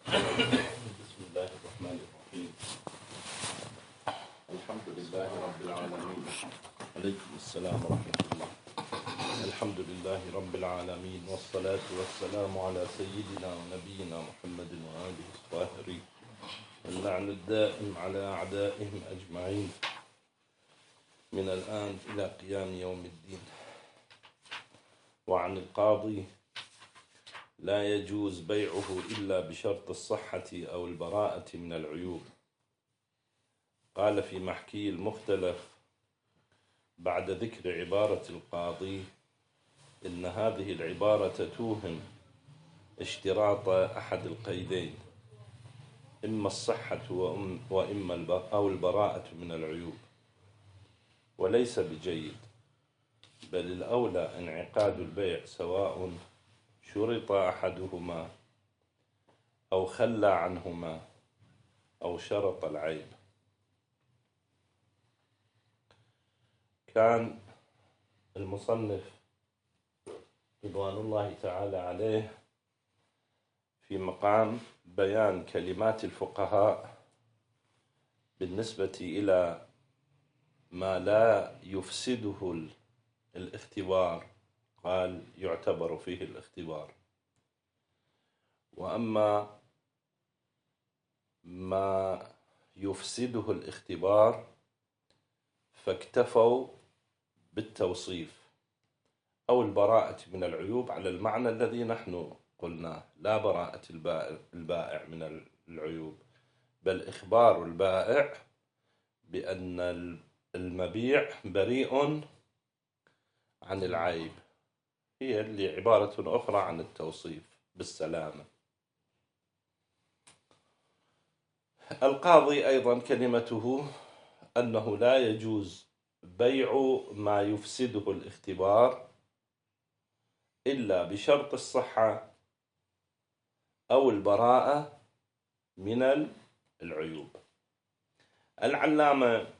بسم الله الرحمن الرحيم. الحمد لله رب العالمين. عليكم السلام ورحمة الله. الحمد لله رب العالمين، والصلاة والسلام على سيدنا ونبينا محمد وآله الطاهرين، اللعن الدائم على أعدائهم أجمعين من الآن إلى قيام يوم الدين. وعن القاضي: لا يجوز بيعه إلا بشرط الصحة أو البراءة من العيوب. قال في محكي المختلف بعد ذكر عبارة القاضي: إن هذه العبارة توهم اشتراط أحد القيدين، إما الصحة وإما أو البراءة من العيوب، وليس بجيد، بل الأولى انعقاد البيع سواء شرط أحدهما أو خلى عنهما أو شرط العيب. كان المصنف رضوان الله تعالى عليه في مقام بيان كلمات الفقهاء بالنسبة إلى ما لا يفسده الاختبار، قال: يعتبر فيه الاختبار. وأما ما يفسده الاختبار فاكتفوا بالتوصيف أو البراءة من العيوب على المعنى الذي نحن قلناه: لا براءة البائع من العيوب، بل إخبار البائع بأن المبيع بريء عن العيب، هي اللي عبارة أخرى عن التوصيف بالسلامة. القاضي أيضا كلمته أنه لا يجوز بيع ما يفسده الاختبار إلا بشرط الصحة أو البراءة من العيوب. العلامة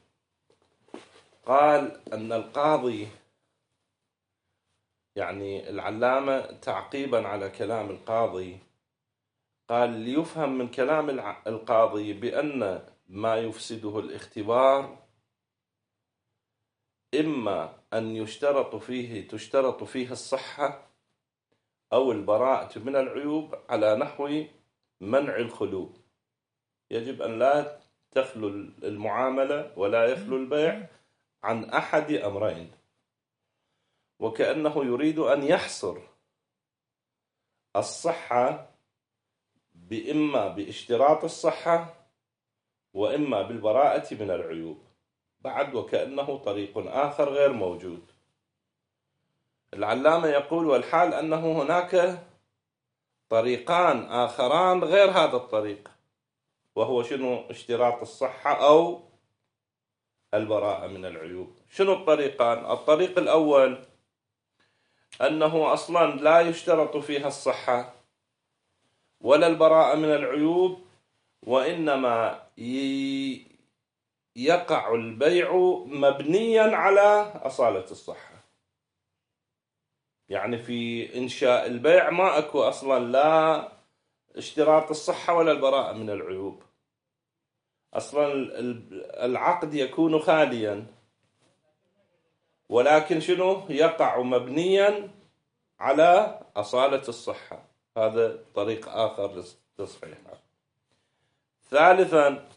قال أن القاضي، يعني العلامة تعقيبا على كلام القاضي، قال: ليفهم من كلام القاضي بأن ما يفسده الاختبار إما أن تشترط فيه الصحة أو البراءة من العيوب على نحو منع الخلو. يجب أن لا تخلو المعاملة ولا يخلو البيع عن أحد أمرين، وكأنه يريد أن يحصر الصحة بإما باشتراط الصحة وإما بالبراءة من العيوب، بعد وكأنه طريق آخر غير موجود. العلامة يقول: والحال أنه هناك طريقان آخران غير هذا الطريق، وهو شنو؟ اشتراط الصحة أو البراءة من العيوب. شنو الطريقان؟ الطريق الأول أنه أصلا لا يشترط فيها الصحة ولا البراءة من العيوب، وإنما يقع البيع مبنيا على أصالة الصحة. يعني في إنشاء البيع ما أكو أصلا لا اشتراط الصحة ولا البراءة من العيوب، أصلا العقد يكون خاليا، ولكن شنو؟ يقع مبنيا على أصالة الصحة. هذا طريق آخر للتصحيح. ثالثا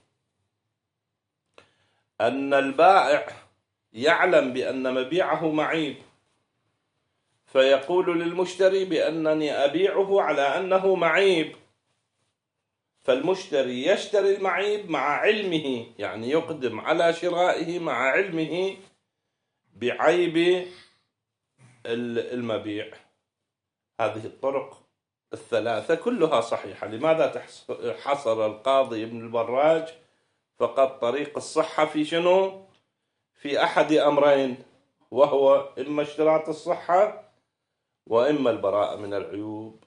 أن البائع يعلم بأن مبيعه معيب، فيقول للمشتري بأنني أبيعه على أنه معيب، فالمشتري يشتري المعيب مع علمه، يعني يقدم على شرائه مع علمه بعيب المبيع. هذه الطرق الثلاثة كلها صحيحة. لماذا حصر القاضي ابن البراج فقط طريق الصحة في شنو؟ في أحد أمرين، وهو إما اشتراط الصحة وإما البراءة من العيوب.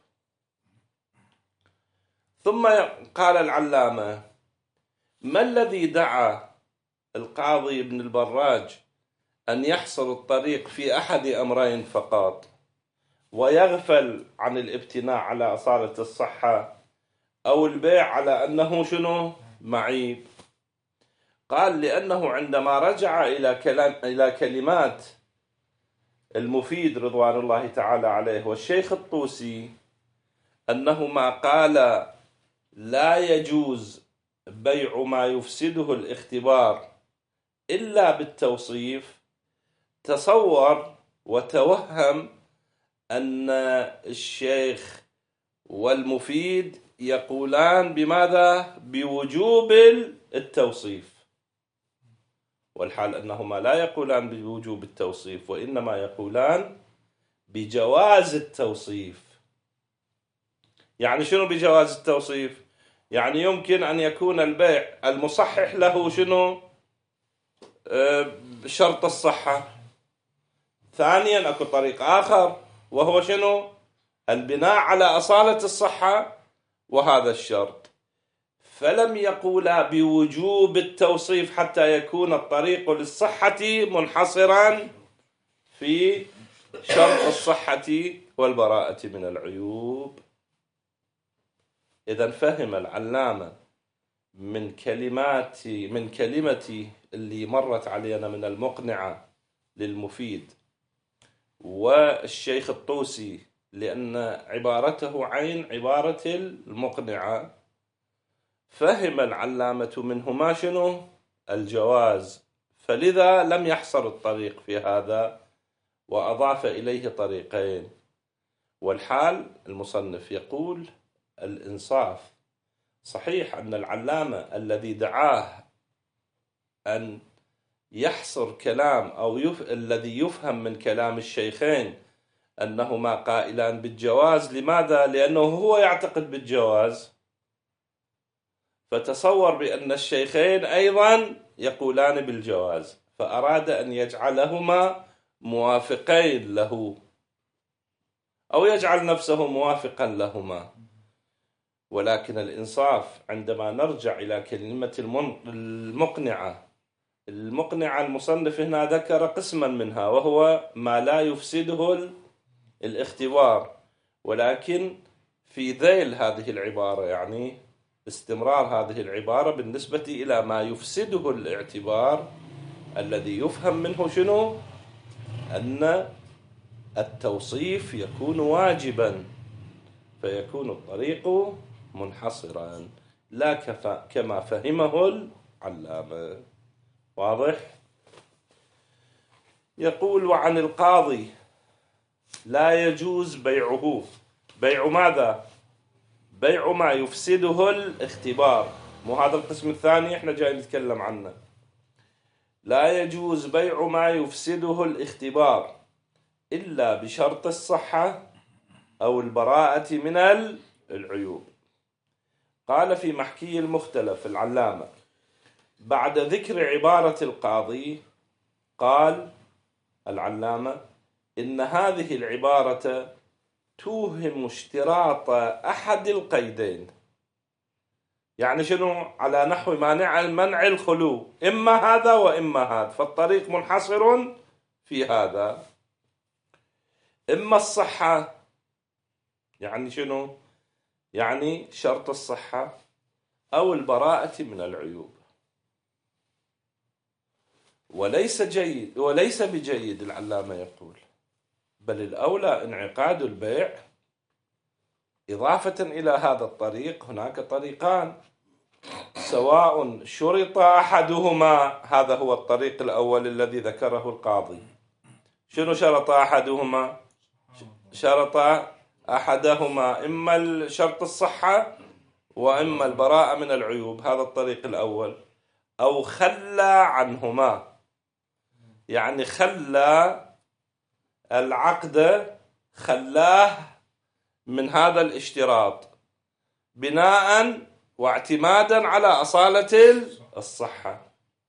ثم قال العلامة: ما الذي دعا القاضي ابن البراج أن يحصر الطريق في أحد أمرين فقط، ويغفل عن الابتناء على أصالة الصحة أو البيع على أنه شنو؟ معيب. قال لأنه عندما رجع إلى كلمات المفيد رضوان الله تعالى عليه والشيخ الطوسي، أنهما قال لا يجوز بيع ما يفسده الاختبار إلا بالتوصيف، تصور وتوهم أن الشيخ والمفيد يقولان بماذا؟ بوجوب التوصيف، والحال أنهما لا يقولان بوجوب التوصيف، وإنما يقولان بجواز التوصيف. يعني شنو بجواز التوصيف؟ يعني يمكن أن يكون البيع المصحح له شنو؟ شرط الصحة. ثانيا أكو طريق آخر وهو شنو؟ البناء على أصالة الصحة وهذا الشرط، فلم يقولا بوجوب التوصيف حتى يكون الطريق للصحة منحصرا في شرط الصحة والبراءة من العيوب. إذن فهم العلامة من كلمة اللي مرت علينا من المقنعة للمفيد والشيخ الطوسي، لأن عبارته عين عبارة المقنعة، فهم العلامة منهما شنو؟ الجواز، فلذا لم يحصر الطريق في هذا وأضاف إليه طريقين. والحال المصنف يقول الإنصاف، صحيح أن العلامة الذي دعاه أن يحصر كلام أو الذي يفهم من كلام الشيخين أنهما قائلان بالجواز، لماذا؟ لأنه هو يعتقد بالجواز، فتصور بأن الشيخين أيضا يقولان بالجواز، فأراد أن يجعلهما موافقين له أو يجعل نفسه موافقا لهما. ولكن الإنصاف عندما نرجع إلى كلمة المقنعة المصنف هنا ذكر قسما منها وهو ما لا يفسده الاختبار، ولكن في ذيل هذه العبارة، يعني استمرار هذه العبارة بالنسبة إلى ما يفسده الاعتبار الذي يفهم منه شنو؟ أن التوصيف يكون واجبا فيكون الطريق منحصرا، لا كما فهمه العلامة. واضح؟ يقول وعن القاضي لا يجوز بيعه. بيع ماذا؟ بيع ما يفسده الاختبار، مو هذا القسم الثاني احنا جاي نتكلم عنه. لا يجوز بيع ما يفسده الاختبار إلا بشرط الصحة أو البراءة من العيوب. قال في محكي المختلف العلامة بعد ذكر عبارة القاضي، قال العلامة إن هذه العبارة توهم اشتراط أحد القيدين. يعني شنو؟ على نحو منع الخلو، إما هذا وإما هذا، فالطريق منحصر في هذا. إما الصحة، يعني شنو؟ يعني شرط الصحة أو البراءة من العيوب. وليس بجيد العلامة يقول، بل الأولى انعقاد البيع. إضافة إلى هذا الطريق هناك طريقان، سواء شرط أحدهما، هذا هو الطريق الأول الذي ذكره القاضي. شنو شرط أحدهما؟ شرط أحدهما إما شرط الصحة وإما البراءة من العيوب، هذا الطريق الأول. أو خلى عنهما، يعني خلى العقد، خلاه من هذا الاشتراط بناء واعتمادا على أصالة الصحة.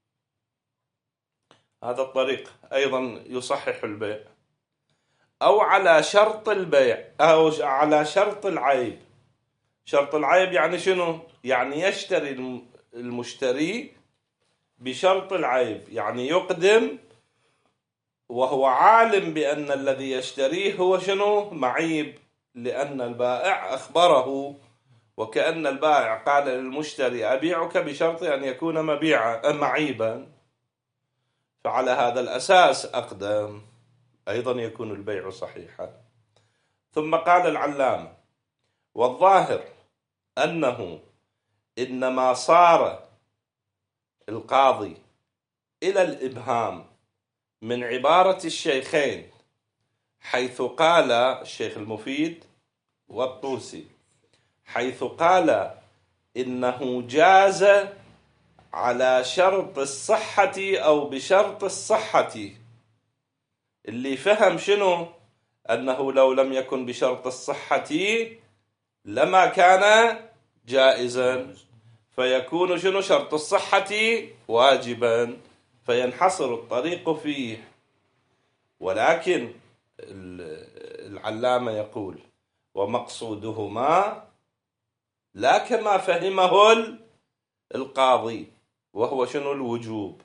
هذا الطريق أيضا يصحح البيع. أو على شرط البيع أو على شرط العيب. شرط العيب يعني شنو؟ يعني يشتري المشتري بشرط العيب، يعني يقدم وهو عالم بأن الذي يشتريه هو شنو؟ معيب، لأن البائع أخبره وكأن البائع قال للمشتري أبيعك بشرط أن يكون معيبا، فعلى هذا الأساس أقدم، أيضا يكون البيع صحيحا. ثم قال العلامة: والظاهر أنه إنما صار القاضي إلى الإبهام من عبارة الشيخين، حيث قال الشيخ المفيد والطوسي، حيث قال إنه جاز على شرط الصحة أو بشرط الصحة. اللي فهم شنو؟ أنه لو لم يكن بشرط الصحة لما كان جائزا، فيكون شنو شرط الصحة واجبا، فينحصر الطريق فيه. ولكن العلامة يقول: ومقصودهما لا كما فهمه القاضي وهو شنو الوجوب،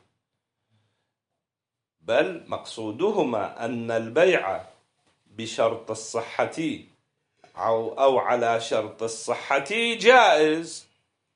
بل مقصودهما أن البيع بشرط الصحة أو على شرط الصحة جائز.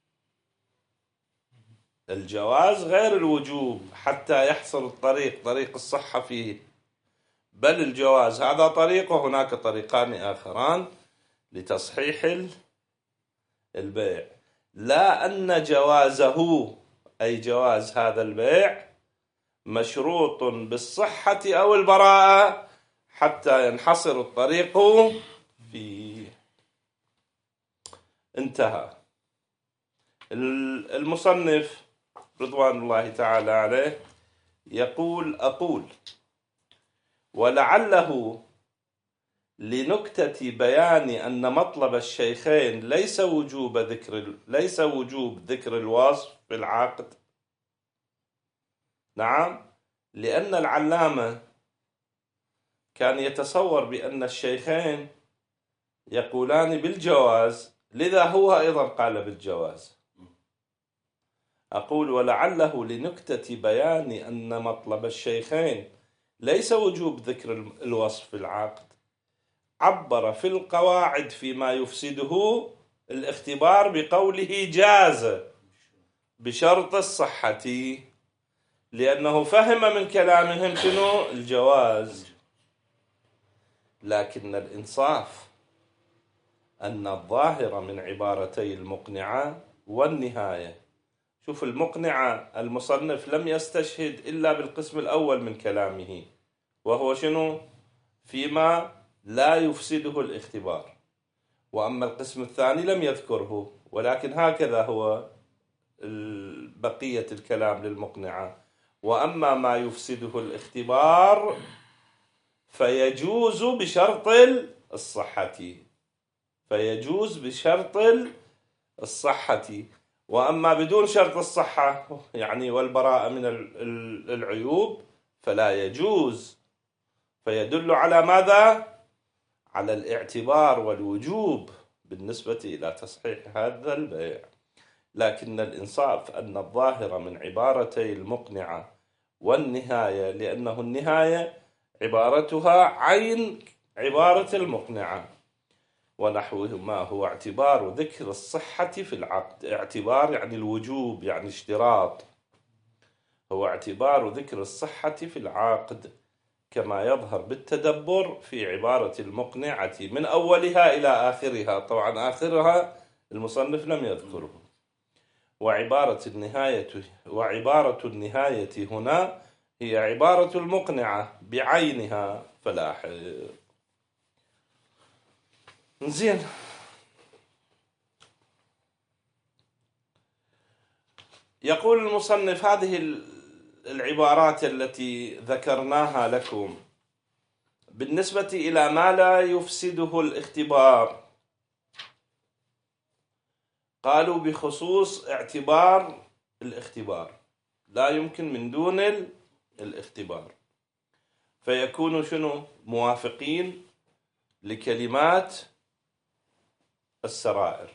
الجواز غير الوجوب حتى يحصل الطريق، طريق الصحة فيه، بل الجواز هذا طريق، وهناك طريقان آخران لتصحيح البيع. لا أن جوازه أي جواز هذا البيع مشروط بالصحة أو البراءة حتى ينحصر الطريق فيه. انتهى. المصنف رضوان الله تعالى عليه أقول ولعله لنكتة بيان أن مطلب الشيخين ليس وجوب ذكر الوصف في العقد. نعم، لأن العلامة كان يتصور بأن الشيخين يقولان بالجواز، لذا هو أيضا قال بالجواز. أقول ولعله لنكتة بيان أن مطلب الشيخين ليس وجوب ذكر الوصف في العقد، عبر في القواعد فيما يفسده الاختبار بقوله جاز بشرط الصحة، لأنه فهم من كلامهم شنو الجواز. لكن الإنصاف أن الظاهر من عبارتي المقنعة والنهاية، شوف المقنعة المصنف لم يستشهد إلا بالقسم الأول من كلامه، وهو شنو؟ فيما لا يفسده الاختبار، وأما القسم الثاني لم يذكره، ولكن هكذا هو بقية الكلام للمقنعة. وأما ما يفسده الاختبار فيجوز بشرط الصحة، وأما بدون شرط الصحة يعني والبراءة من العيوب فلا يجوز. فيدل على ماذا؟ على الاعتبار والوجوب بالنسبة إلى تصحيح هذا البيع. لكن الإنصاف أن الظاهر من عبارتي المقنعة والنهاية، لأنه النهاية عبارتها عين عبارة المقنعة، ونحوهما هو اعتبار ذكر الصحة في العقد. اعتبار يعني الوجوب، يعني اشتراط، هو اعتبار ذكر الصحة في العقد، كما يظهر بالتدبر في عبارة المقنعة من أولها إلى آخرها. طبعا آخرها المصنف لم يذكره. وعبارة النهاية هنا هي عبارة المقنعة بعينها. فلاحظ زين. يقول المصنف: هذه العبارات التي ذكرناها لكم بالنسبة إلى ما لا يفسده الاختبار، قالوا بخصوص اعتبار الاختبار، لا يمكن من دون الاختبار، فيكون شنو؟ موافقين لكلمات السرائر.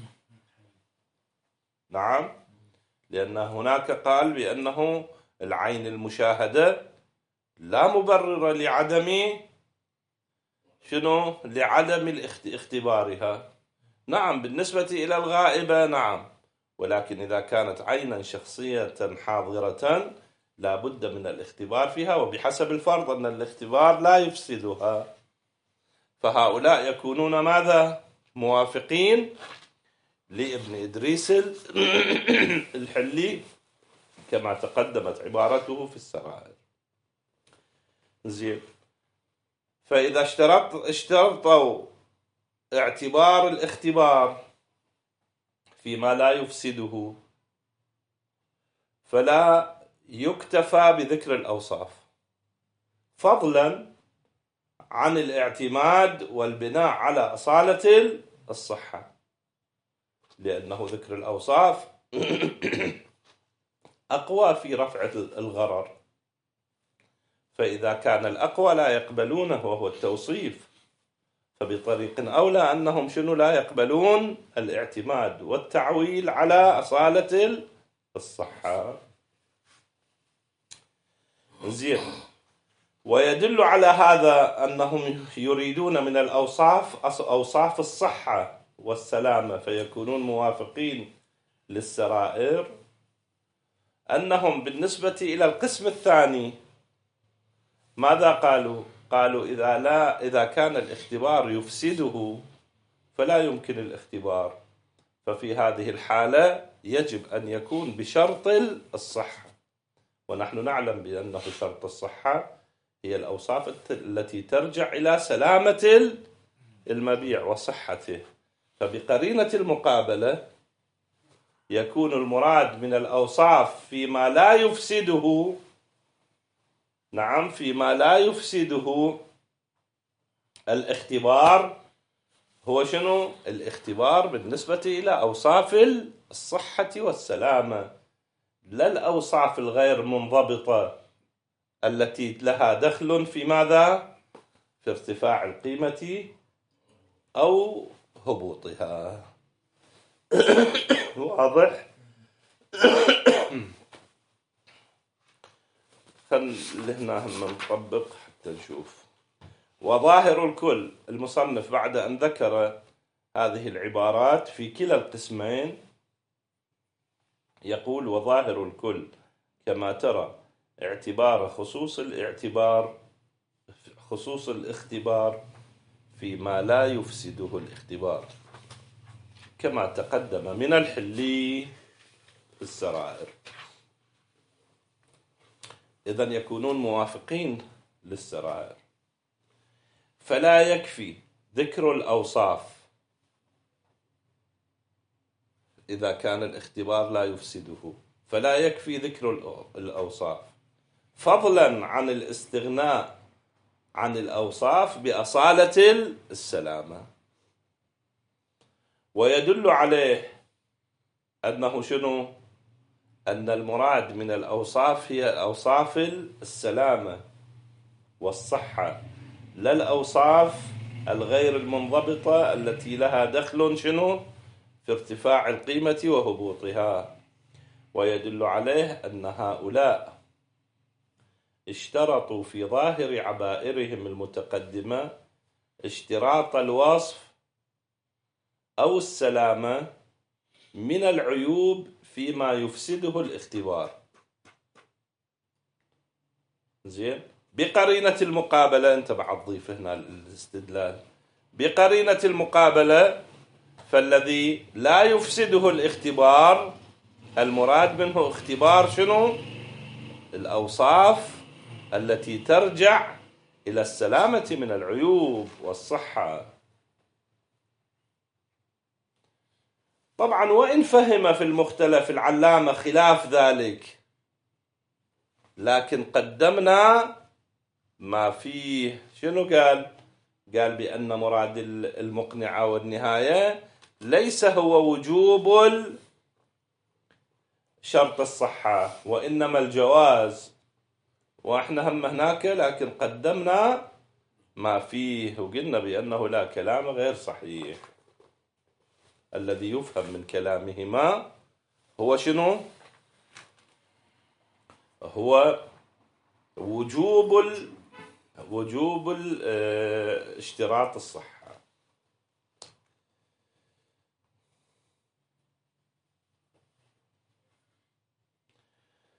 نعم، لأن هناك قال بأنه العين المشاهدة لا مبرر لعدم شنو؟ لعدم اختبارها. نعم بالنسبة إلى الغائبة نعم، ولكن إذا كانت عينا شخصية حاضرة لا بد من الاختبار فيها، وبحسب الفرض أن الاختبار لا يفسدها، فهؤلاء يكونون ماذا؟ موافقين لابن إدريس الحلي كما تقدمت عبارته في السرائر. زين، فإذا اشترطوا اعتبار الاختبار فيما لا يفسده فلا يكتفى بذكر الأوصاف، فضلا عن الاعتماد والبناء على أصالة الصحة، لأنه ذكر الأوصاف أقوى في رفع الغرر، فإذا كان الأقوى لا يقبلونه وهو التوصيف، فبطريق أولى أنهم لا يقبلون الاعتماد والتعويل على أصالة الصحة. زين، ويدل على هذا أنهم يريدون من الأوصاف أوصاف الصحة والسلامة فيكونون موافقين للسرائر، أنهم بالنسبة إلى القسم الثاني ماذا قالوا؟ قالوا إذا كان الاختبار يفسده فلا يمكن الاختبار، ففي هذه الحالة يجب أن يكون بشرط الصحة، ونحن نعلم بأنه شرط الصحة هي الأوصاف التي ترجع إلى سلامة المبيع وصحته، فبقرينة المقابلة يكون المراد من الأوصاف فيما لا يفسده، نعم فيما لا يفسده الاختبار، هو الاختبار بالنسبة إلى أوصاف الصحة والسلامة، لا الأوصاف الغير منضبطة التي لها دخل في ماذا؟ في ارتفاع القيمة أو هبوطها. واضح؟ خلينا هم نطبق حتى نشوف. وظاهر الكل، المصنف بعد أن ذكر هذه العبارات في كلا القسمين يقول: وظاهر الكل كما ترى اعتبار خصوص الاختبار فيما لا يفسده الاختبار كما تقدم من الحلي في السرائر. إذن يكونون موافقين للسرائر، فلا يكفي ذكر الأوصاف إذا كان الاختبار لا يفسده، فلا يكفي ذكر الأوصاف، فضلا عن الاستغناء عن الأوصاف بأصالة السلامة. ويدل عليه أنه أن المراد من الأوصاف هي أوصاف السلامة والصحة، لا الأوصاف الغير المنضبطة التي لها دخل في ارتفاع القيمة وهبوطها. ويدل عليه أن هؤلاء اشترطوا في ظاهر عبائرهم المتقدمة اشتراط الوصف أو السلامة من العيوب فيما يفسده الاختبار. زين، بقرينة المقابلة، أنت بعد ضيف هنا الاستدلال، بقرينة المقابلة فالذي لا يفسده الاختبار المراد منه اختبار الأوصاف التي ترجع إلى السلامة من العيوب والصحة. طبعا وإن فهم في المختلف العلامة خلاف ذلك، لكن قدمنا ما فيه قال بأن مراد المقنعة والنهاية ليس هو وجوب شرط الصحة وإنما الجواز، وإحنا هم هناك لكن قدمنا ما فيه وقلنا بأنه لا، كلام غير صحيح. الذي يفهم من كلامهما هو هو وجوب اشتراط الصحة.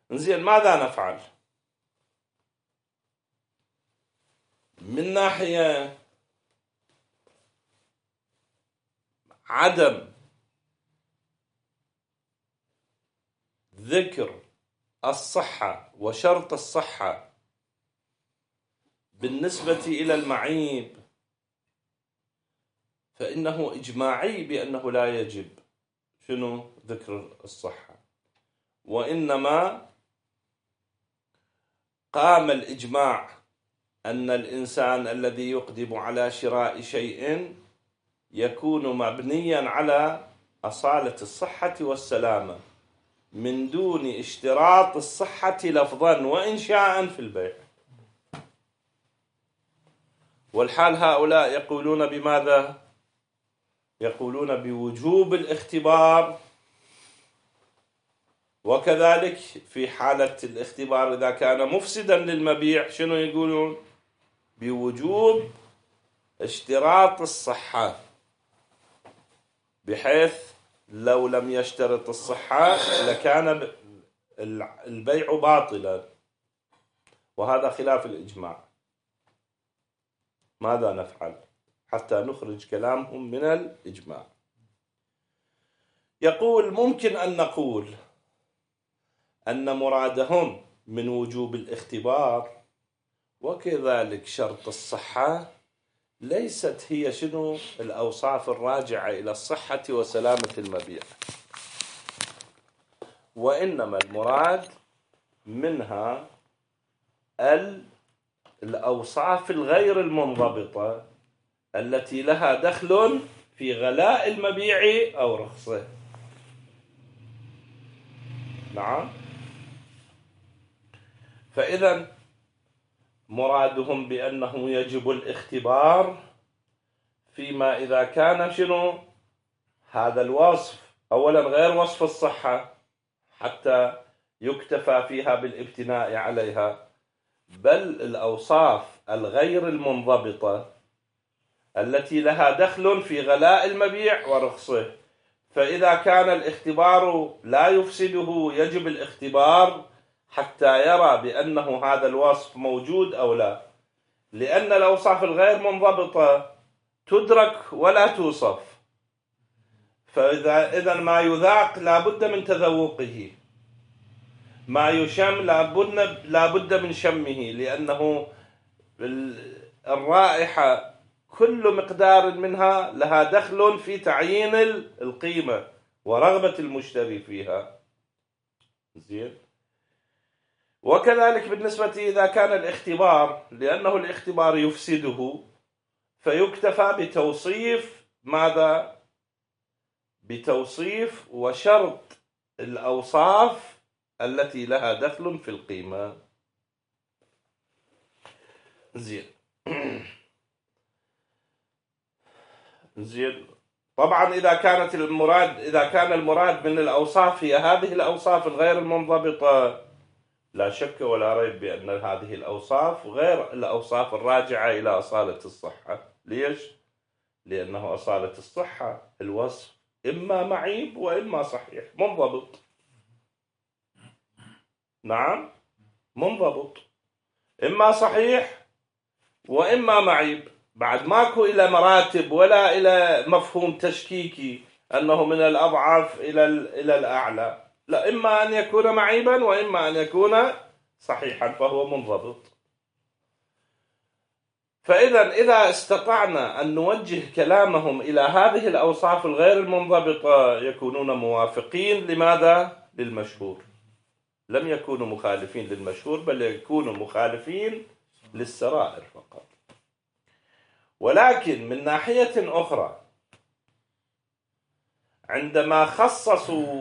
زين، ماذا نفعل؟ من ناحية عدم ذكر الصحة وشرط الصحة بالنسبة إلى المعيب، فإنه إجماعي بأنه لا يجب شنو ذكر الصحة، وإنما قام الإجماع أن الإنسان الذي يقدم على شراء شيء يكون مبنيا على أصالة الصحة والسلامة من دون اشتراط الصحة لفظا وإنشاء في البيع. والحال هؤلاء يقولون بماذا؟ يقولون بوجوب الاختبار، وكذلك في حالة الاختبار إذا كان مفسدا للمبيع شنو يقولون؟ بوجوب اشتراط الصحة، بحيث لو لم يشترط الصحة لكان البيع باطلا، وهذا خلاف الإجماع. ماذا نفعل حتى نخرج كلامهم من الإجماع؟ يقول ممكن أن نقول أن مرادهم من وجوب الاختبار وكذلك شرط الصحة ليست هي شنو الأوصاف الراجعة إلى الصحة وسلامة المبيع، وإنما المراد منها الأوصاف الغير المنضبطة التي لها دخل في غلاء المبيع أو رخصه. نعم، فإذا مرادهم بأنه يجب الاختبار فيما إذا كان شنو هذا الوصف أولا غير وصف الصحة حتى يكتفى فيها بالابتناء عليها، بل الأوصاف الغير المنضبطة التي لها دخل في غلاء المبيع ورخصه. فإذا كان الاختبار لا يفسده يجب الاختبار حتى يرى بأنه هذا الوصف موجود أو لا، لأن الأوصاف الغير منضبطة تدرك ولا توصف، فإذا ما يذاق لا بد من تذوقه، ما يشم لا بد من شمه، لأنه الرائحة كل مقدار منها لها دخل في تعيين القيمة ورغبة المشتري فيها. زين، وكذلك بالنسبة إذا كان الاختبار، لأنه الاختبار يفسده، فيكتفى بتوصيف ماذا؟ بتوصيف وشرط الأوصاف التي لها دخل في القيمة. زين زين، طبعا إذا كان المراد من الأوصاف هي هذه الأوصاف الغير المنضبطة، لا شك ولا ريب بأن هذه الأوصاف غير الأوصاف الراجعة إلى أصالة الصحة. ليش؟ لأنه أصالة الصحة الوصف إما معيب وإما صحيح منضبط. نعم، منضبط، إما صحيح وإما معيب، بعد ماكو إلى مراتب ولا إلى مفهوم تشكيكي أنه من الأضعف إلى الأعلى، لا، إما أن يكون معيبا وإما أن يكون صحيحا فهو منضبط. إذا استطعنا أن نوجه كلامهم إلى هذه الأوصاف الغير المنضبطة يكونون موافقين لماذا؟ للمشهور، لم يكونوا مخالفين للمشهور بل يكونوا مخالفين للسرائر فقط. ولكن من ناحية أخرى عندما خصصوا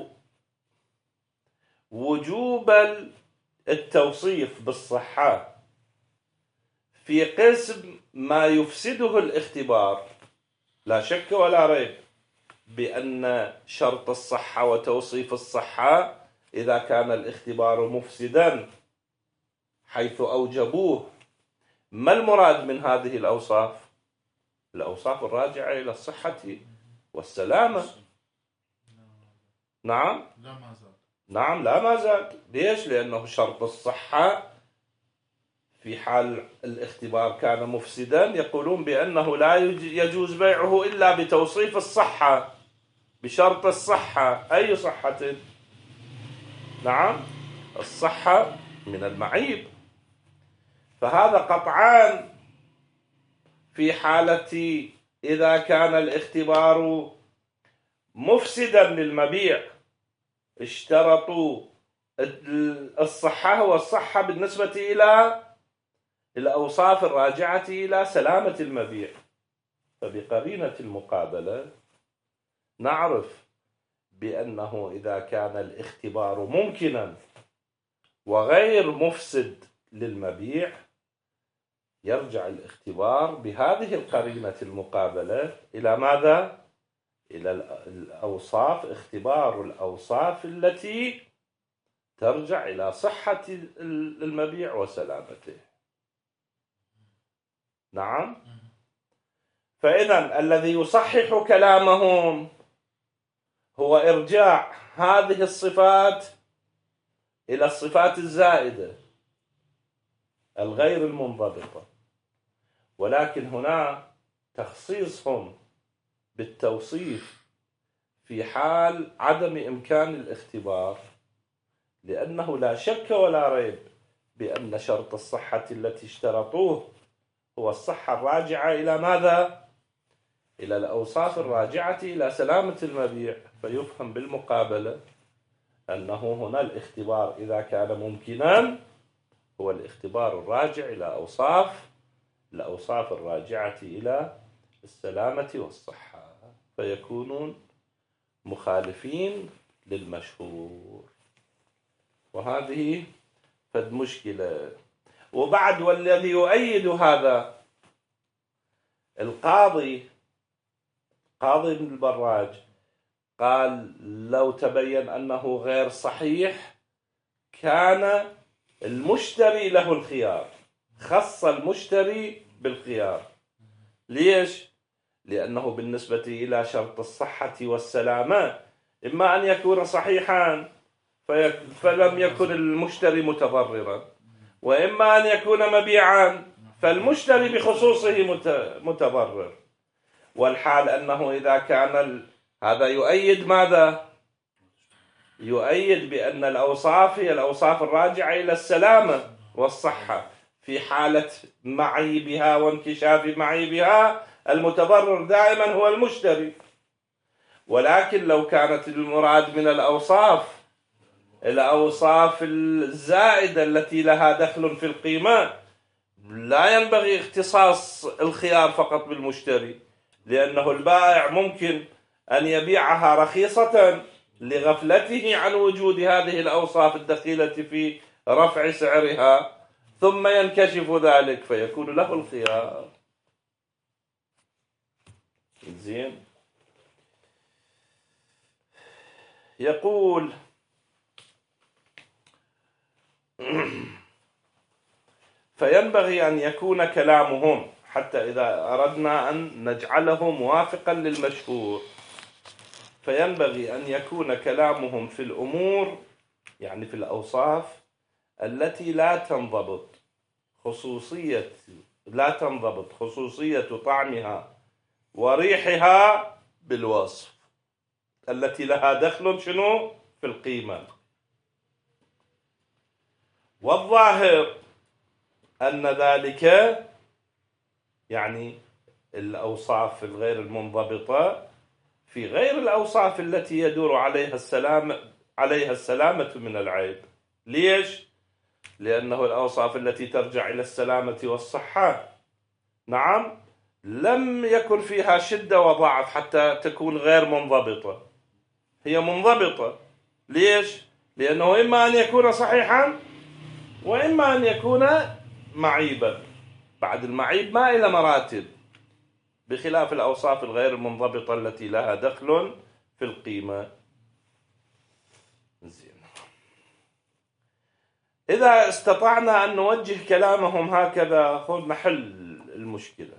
وجوب التوصيف بالصحة في قسم ما يفسده الاختبار، لا شك ولا ريب بأن شرط الصحة وتوصيف الصحة إذا كان الاختبار مفسدا حيث أوجبوه، ما المراد من هذه الأوصاف؟ الأوصاف الراجعة إلى الصحة والسلامة. نعم، نعم لا ما زال. ليش؟ لأنه شرط الصحة في حال الاختبار كان مفسدا يقولون بأنه لا يجوز بيعه إلا بتوصيف الصحة، بشرط الصحة. أي صحة؟ نعم الصحة من المعيب. فهذا قطعان في حالة إذا كان الاختبار مفسدا للمبيع، اشترطوا الصحة، والصحة بالنسبة إلى الأوصاف الراجعة إلى سلامة المبيع. فبقرينة المقابلة نعرف بأنه إذا كان الاختبار ممكنا وغير مفسد للمبيع يرجع الاختبار بهذه القرينة المقابلة إلى ماذا؟ إلى الأوصاف، اختبار الأوصاف التي ترجع إلى صحة المبيع وسلامته. نعم. فإذا الذي يصحح كلامهم هو إرجاع هذه الصفات إلى الصفات الزائدة الغير المنضبطة، ولكن هنا تخصيصهم بالتوصيف في حال عدم إمكان الاختبار، لأنه لا شك ولا ريب بأن شرط الصحة التي اشترطوه هو الصحة الراجعة إلى ماذا؟ إلى الأوصاف الراجعة إلى سلامة المبيع. فيفهم بالمقابلة أنه هنا الاختبار إذا كان ممكنا هو الاختبار الراجع إلى الأوصاف الراجعة إلى السلامة والصحة، فيكونون مخالفين للمشهور. وهذه فد مشكلة. وبعد والذي يؤيد هذا قاضي ابن البراج قال لو تبين أنه غير صحيح كان المشتري له الخيار، خص المشتري بالخيار. ليش؟ لأنه بالنسبة إلى شرط الصحة والسلامة إما أن يكون صحيحا فلم يكن المشتري متضررا، وإما أن يكون مبيعا فالمشتري بخصوصه متضرر. والحال أنه إذا كان هذا يؤيد ماذا؟ يؤيد بأن الأوصاف هي الأوصاف الراجعة إلى السلامة والصحة. في حالة معيبها وانكشاف معيبها المتضرر دائما هو المشتري. ولكن لو كانت المراد من الأوصاف الزائدة التي لها دخل في القيمة لا ينبغي اختصاص الخيار فقط بالمشتري، لأنه البائع ممكن أن يبيعها رخيصة لغفلته عن وجود هذه الأوصاف الدخيلة في رفع سعرها، ثم ينكشف ذلك فيكون له الخيار. زين. يقول فينبغي أن يكون كلامهم، حتى إذا أردنا أن نجعله موافقا للمشهور، فينبغي أن يكون كلامهم في الأمور يعني في الأوصاف التي لا تنضبط خصوصية طعمها وريحها بالوصف، التي لها دخل شنو في القيمة. والظاهر أن ذلك يعني الأوصاف الغير المنضبطة في غير الأوصاف التي يدور عليها السلامة من العيب. ليش؟ لأنه الأوصاف التي ترجع إلى السلامة والصحة نعم لم يكن فيها شدة وضعف حتى تكون غير منضبطة، هي منضبطة. ليش؟ لأنه إما أن يكون صحيحا وإما أن يكون معيبا. بعد المعيب ما إلى مراتب، بخلاف الأوصاف الغير المنضبطة التي لها دخل في القيمة. زين. إذا استطعنا أن نوجه كلامهم هكذا خذ نحل المشكلة.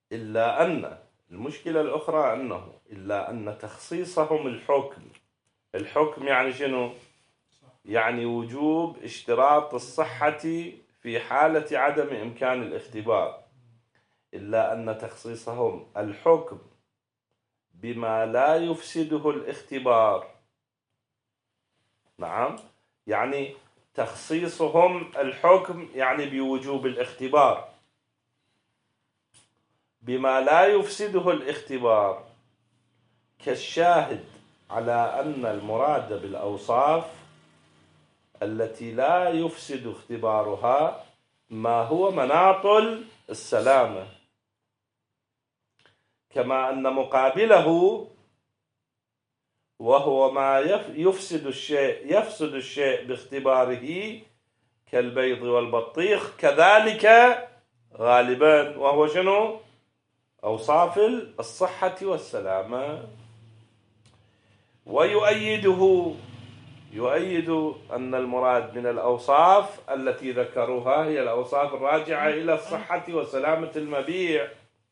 إلا أن المشكلة الأخرى إلا أن تخصيصهم الحكم الحكم يعني شنو؟ يعني وجوب اشتراط الصحة في حالة عدم إمكان الاختبار، إلا أن تخصيصهم الحكم بما لا يفسده الاختبار. نعم، يعني تخصيصهم الحكم يعني بوجوب الاختبار بما لا يفسده الاختبار، كالشاهد على أن المراد بالأوصاف التي لا يفسد اختبارها ما هو مناط السلامة، كما أن مقابله وهو ما يفسد الشيء باختباره كالبيض والبطيخ كذلك غالبا، وهو شنو؟ أوصاف الصحة والسلامة. يؤيد أن المراد من الأوصاف التي ذكروها هي الأوصاف الراجعة إلى الصحة وسلامة المبيع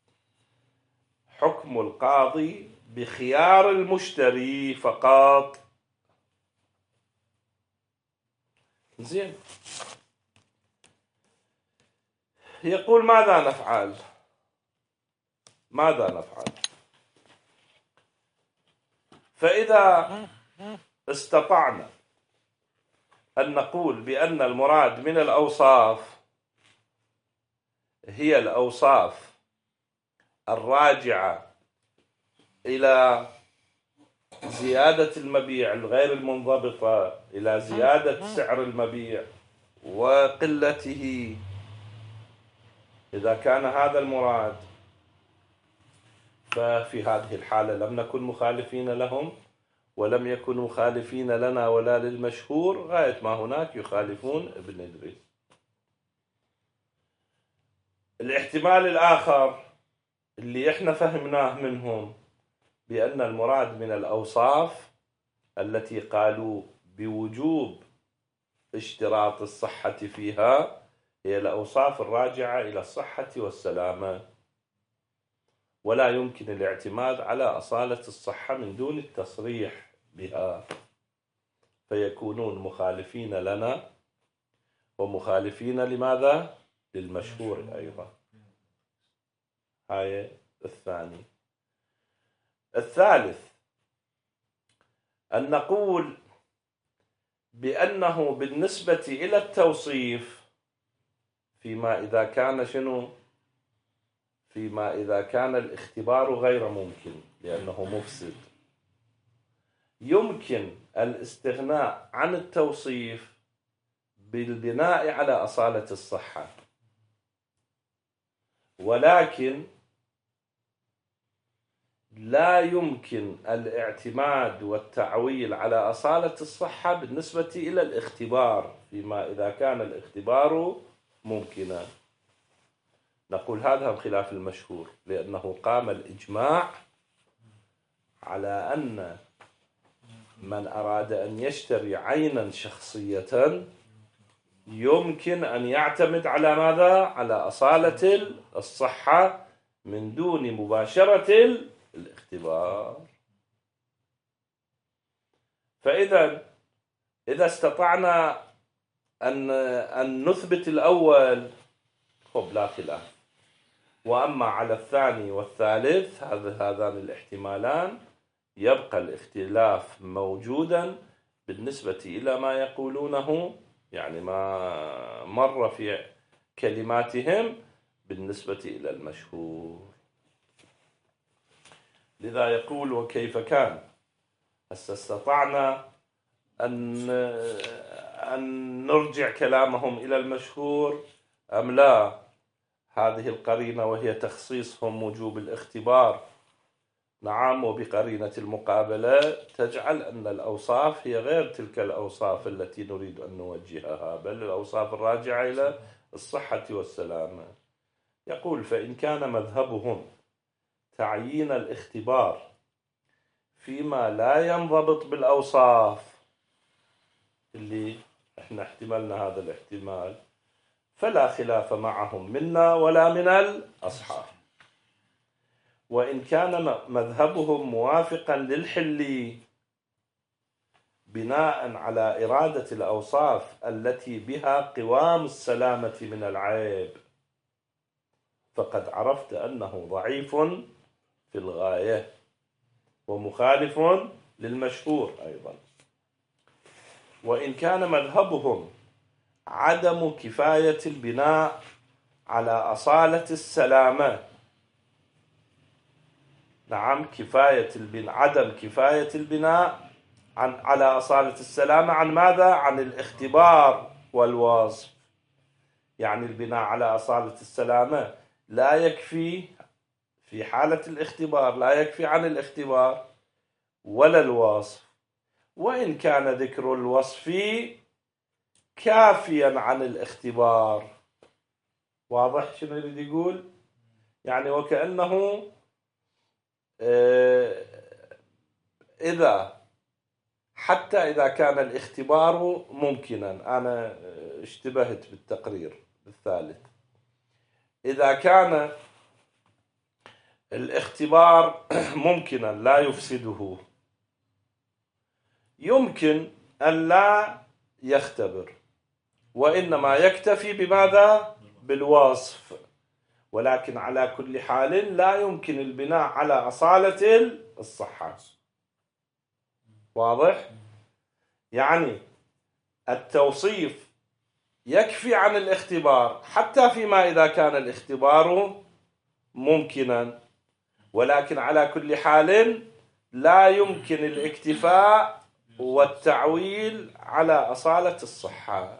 حكم القاضي بخيار المشتري فقط. زين، يقول ماذا نفعل؟ فإذا استطعنا أن نقول بأن المراد من الأوصاف هي الأوصاف الراجعة إلى زيادة المبيع الغير المنضبطة، إلى زيادة سعر المبيع وقلته، إذا كان هذا المراد ففي هذه الحالة لم نكن مخالفين لهم ولم يكونوا مخالفين لنا ولا للمشهور، غاية ما هناك يخالفون ابن إدريس. الاحتمال الآخر اللي احنا فهمناه منهم بأن المراد من الأوصاف التي قالوا بوجوب اشتراط الصحة فيها هي الأوصاف الراجعة إلى الصحة والسلامة، ولا يمكن الاعتماد على أصالة الصحة من دون التصريح بها، فيكونون مخالفين لنا ومخالفين لماذا؟ للمشهور أيضا. هاي الثاني. الثالث أن نقول بأنه بالنسبة إلى التوصيف فيما إذا كان شنو؟ فيما إذا كان الاختبار غير ممكن لأنه مفسد، يمكن الاستغناء عن التوصيف بالبناء على أصالة الصحة، ولكن لا يمكن الاعتماد والتعويل على أصالة الصحة بالنسبة إلى الاختبار فيما إذا كان الاختبار ممكنا. نقول هذا خلاف المشهور، لأنه قام الإجماع على أن من أراد أن يشتري عينا شخصية يمكن أن يعتمد على ماذا؟ على أصالة الصحة من دون مباشرة الاختبار. فإذا استطعنا أن نثبت الأول خب لا خلاف، وأما على الثاني والثالث هذان الاحتمالان يبقى الاختلاف موجودا بالنسبة إلى ما يقولونه، يعني ما مر في كلماتهم بالنسبة إلى المشهور. لذا يقول وكيف كان؟ استطعنا أن نرجع كلامهم إلى المشهور أم لا؟ هذه القرينة وهي تخصيصهم وجوب الاختبار، نعم، وبقرينة المقابلة تجعل أن الأوصاف هي غير تلك الأوصاف التي نريد أن نوجهها، بل الأوصاف الراجعة إلى الصحة والسلامة. يقول فإن كان مذهبهم تعيين الاختبار فيما لا ينضبط بالأوصاف اللي احنا احتملنا هذا الاحتمال فلا خلاف معهم منا ولا من الأصحاب. وإن كان مذهبهم موافقا للحلي بناء على إرادة الأوصاف التي بها قوام السلامة من العيب، فقد عرفت أنه ضعيف في الغاية ومخالف للمشهور أيضا. وإن كان مذهبهم عدم كفاية البناء على أصالة السلامة، نعم، عدم كفاية البناء على أصالة السلامة عن ماذا؟ عن الاختبار والوصف. يعني البناء على أصالة السلامة لا يكفي في حالة الاختبار، لا يكفي عن الاختبار ولا الوصف، وإن كان ذكر الوصف كافيا عن الاختبار. واضح شنو يريد يقول؟ يعني وكأنه حتى إذا كان الاختبار ممكنا، أنا اشتبهت بالتقرير الثالث، إذا كان الاختبار ممكنا لا يفسده، يمكن أن لا يختبر وإنما يكتفي بماذا؟ بالوصف. ولكن على كل حال لا يمكن البناء على أصالة الصحة. واضح؟ يعني التوصيف يكفي عن الاختبار حتى فيما إذا كان الاختبار ممكنا، ولكن على كل حال لا يمكن الاكتفاء والتعويل على أصالة الصحة.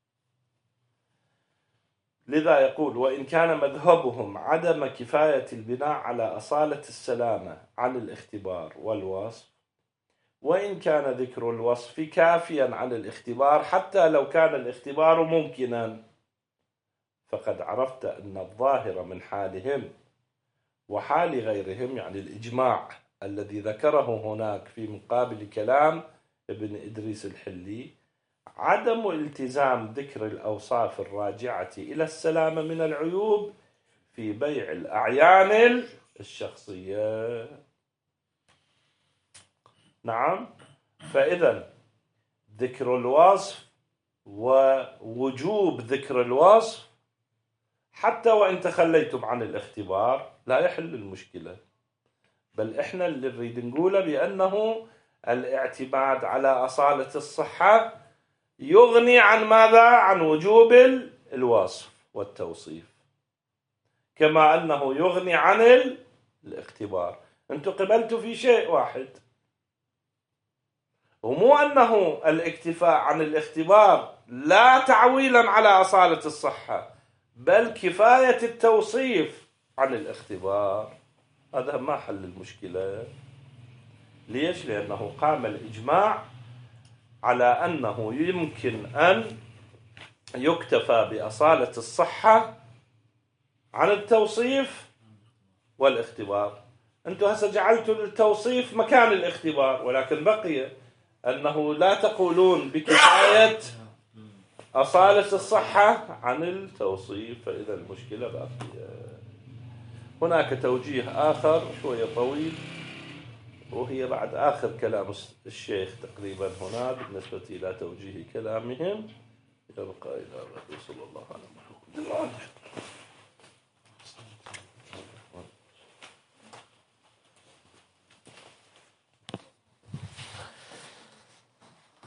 لذا يقول: وإن كان مذهبهم عدم كفاية البناء على أصالة السلامة عن الاختبار والوصف، وإن كان ذكر الوصف كافيا عن الاختبار حتى لو كان الاختبار ممكنا، فقد عرفت أن الظاهر من حالهم وحال غيرهم، يعني الإجماع الذي ذكره هناك في مقابل كلام ابن إدريس الحلي، عدم التزام ذكر الأوصاف الراجعة إلى السلامة من العيوب في بيع الأعيان الشخصية. نعم، فإذا ذكر الوصف ووجوب ذكر الوصف حتى وإن تخليتم عن الاختبار لا يحل المشكلة، بل إحنا اللي نريد نقوله بأنه الاعتماد على أصالة الصحة يغني عن ماذا؟ عن وجوب الوصف والتوصيف، كما أنه يغني عن الاختبار. أنتم قبلتوا في شيء واحد، ومو أنه الاكتفاء عن الاختبار لا تعويلا على أصالة الصحة، بل كفاية التوصيف عن الاختبار. هذا ما حل المشكلة. ليش؟ لأنه قام الإجماع على أنه يمكن أن يكتفى بأصالة الصحة عن التوصيف والاختبار. أنتم هسه جعلتوا التوصيف مكان الاختبار، ولكن بقي أنه لا تقولون بكفاية أصالة الصحة عن التوصيف، فإذا المشكلة باقية. هناك توجيه آخر شوية طويل، وهي بعد آخر كلام الشيخ تقريبا هنا بالنسبة إلى توجيه كلامهم، يبقى إلى رسول الله عليه وسلم.